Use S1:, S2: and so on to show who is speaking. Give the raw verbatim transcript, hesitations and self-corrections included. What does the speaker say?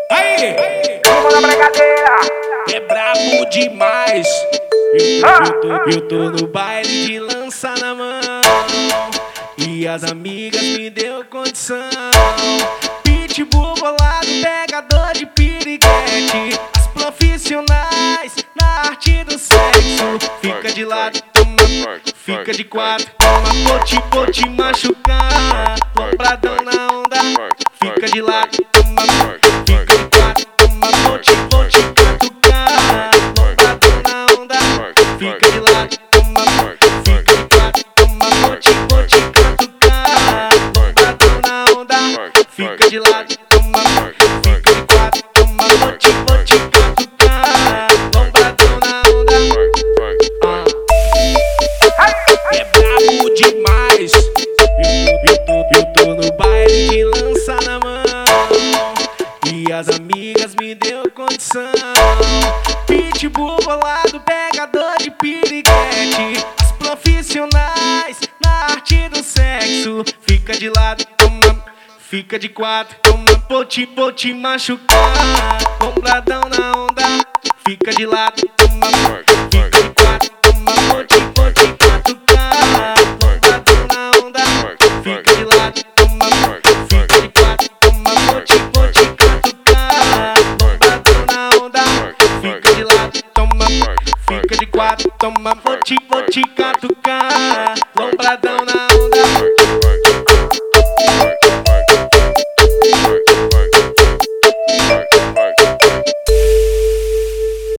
S1: Aí,
S2: Vamos na brincadeira.
S1: é brabo demais. Eu,
S2: Ah.
S1: eu, tô, eu tô no baile de lança na mão e as amigas me deu condição. Pitbull bolado, pegador de piriguete. As profissionais na arte do sexo. Fica de lado, toma, fica de quatro. Toma, vou te, vou te machucar. Lopradão na onda, fica de lado, toma, fica de quatro. Toma, vou te, vou te catucar. Lopradão na onda, fica de lado, toma, fica de quatro. Toma, vou te, vou te catucar. Lopradão na onda, fica de lado, toma, fica de quatro. Toma, vou te, vou te catucar. Lopradão na onda. É brabo demais. Eu, eu, tô, eu tô no baile de lança na mão e as amigas me deu condição. Pitbull bolado, pegador de piriguete. As profissionais na arte do sexo. Fica de lado, toma, fica de quatro. Toma, vou te, vou te machucar. Compradão na onda, fica de lado, toma, fica de quatro. Toma, vou te, vou te catucar. Compradão na onda, fica de lado, toma, fica de quatro. Toma, vou te, vou te catucar. Compradão na onda, fica de lado, toma, fica de quatro. Toma, vou te, vou te catucar. Lombradão na